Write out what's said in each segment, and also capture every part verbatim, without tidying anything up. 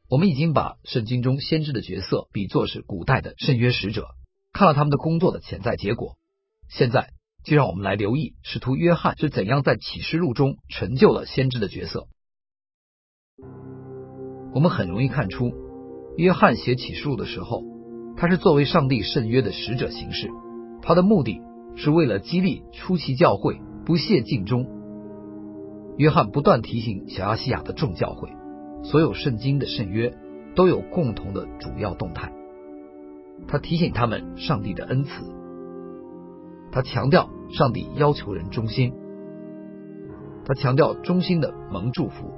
我们已经把圣经中先知的角色比作是古代的圣约使者，看了他们的工作的潜在结果。现在就让我们来留意使徒约翰是怎样在启示录中成就了先知的角色。我们很容易看出，约翰写启示录的时候，他是作为上帝圣约的使者行事，他的目的是为了激励初期教会不懈尽忠。约翰不断提醒小亚细亚的众教会，所有圣经的圣约都有共同的主要动态。他提醒他们上帝的恩慈，他强调上帝要求人忠心，他强调忠心的蒙祝福，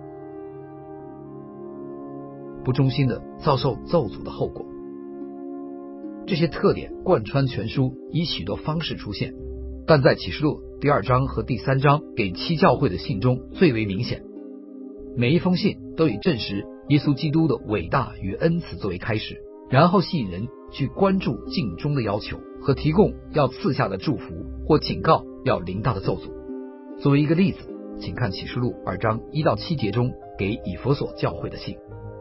不忠心的遭受咒诅的后果。这些特点贯穿全书，以许多方式出现，但在启示录第二章和第三章给七教会的信中最为明显。每一封信都以证实耶稣基督的伟大与恩慈作为开始，然后吸引人去关注尽忠的要求和提供要赐下的祝福或警告要临到的咒诅。作为一个例子，请看启示录二章一到七节中给以弗所教会的信。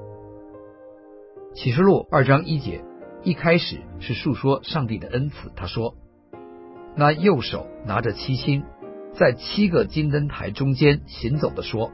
启示录二章一节一开始是述说上帝的恩慈，他说，那右手拿着七星，在七个金灯台中间行走的说。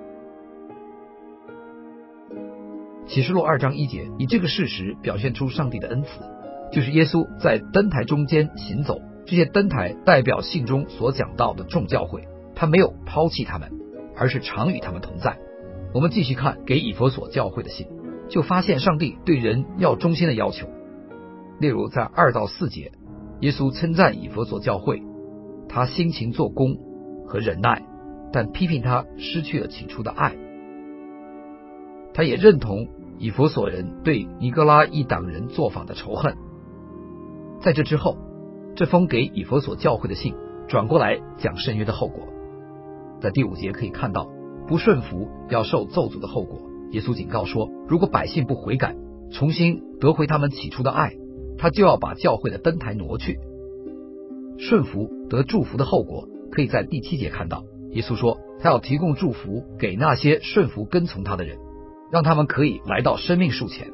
启示录二章一节以这个事实表现出上帝的恩慈，就是耶稣在灯台中间行走，这些灯台代表信中所讲到的众教会，他没有抛弃他们，而是常与他们同在。我们继续看给以弗所教会的信，就发现上帝对人要忠心的要求。例如在二到四节，耶稣称赞以弗所教会，他辛勤做工和忍耐，但批评他失去了起初的爱。他也认同以弗所人对尼哥拉一党人作坊的仇恨。在这之后，这封给以弗所教会的信转过来讲圣约的后果。在第五节可以看到不顺服要受咒诅的后果。耶稣警告说，如果百姓不悔改，重新得回他们起初的爱，他就要把教会的灯台挪去。顺服得祝福的后果可以在第七节看到，耶稣说他要提供祝福给那些顺服跟从他的人，让他们可以来到生命树前。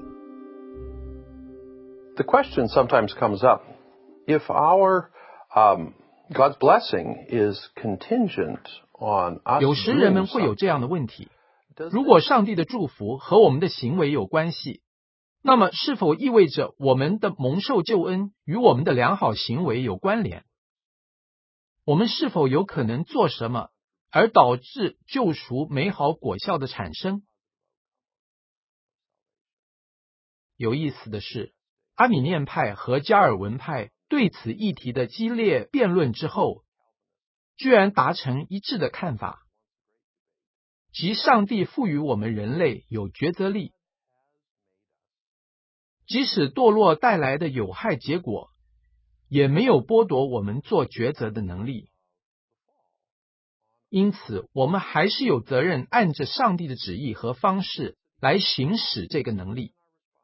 The question sometimes comes up, if our um, God's blessing is contingent on us 有时人们会有这样的问题，如果上帝的祝福和我们的行为有关系，那么是否意味着我们的蒙受救恩与我们的良好行为有关联？我们是否有可能做什么而导致救赎美好果效的产生？有意思的是，阿米念派和加尔文派对此议题的激烈辩论之后，居然达成一致的看法，即上帝赋予我们人类有抉择力，即使堕落带来的有害结果，也没有剥夺我们做抉择的能力。因此，我们还是有责任按着上帝的旨意和方式来行使这个能力。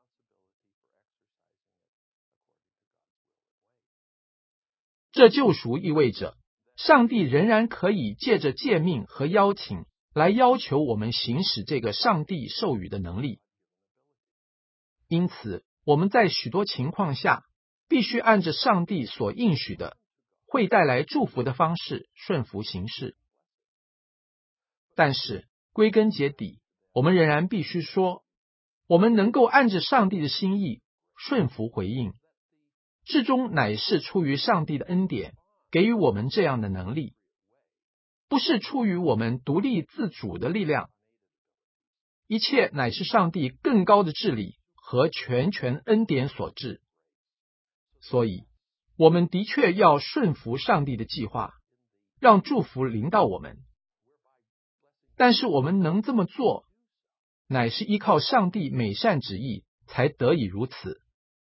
这救赎意味着，上帝仍然可以借着诫命和邀请来要求我们行使这个上帝授予的能力。因此，我们在许多情况下必须按着上帝所应许的会带来祝福的方式顺服行事。但是归根结底，我们仍然必须说，我们能够按着上帝的心意顺服回应，至终乃是出于上帝的恩典给予我们这样的能力，不是出于我们独立自主的力量。一切乃是上帝更高的治理和全权恩典所致。所以，我们的确要顺服上帝的计划，让祝福临到我们。但是我们能这么做，乃是依靠上帝美善旨意才得以如此。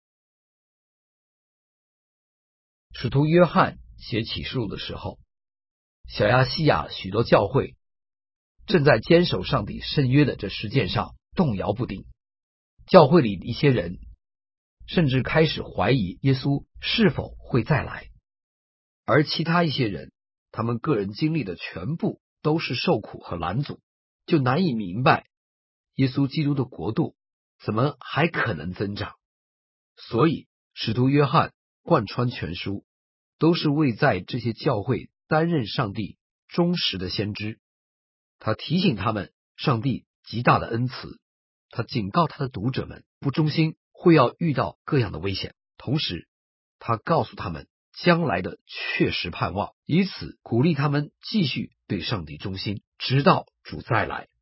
使徒约翰写启示录的时候，小亚细亚许多教会正在坚守上帝圣约的这实践上动摇不定。教会里一些人甚至开始怀疑耶稣是否会再来，而其他一些人，他们个人经历的全部都是受苦和拦阻，就难以明白耶稣基督的国度怎么还可能增长？所以使徒约翰贯穿全书，都是为在这些教会担任上帝忠实的先知。他提醒他们上帝极大的恩慈，他警告他的读者们不忠心会要遇到各样的危险，同时他告诉他们将来的确实盼望，以此鼓励他们继续对上帝忠心，直到主再来。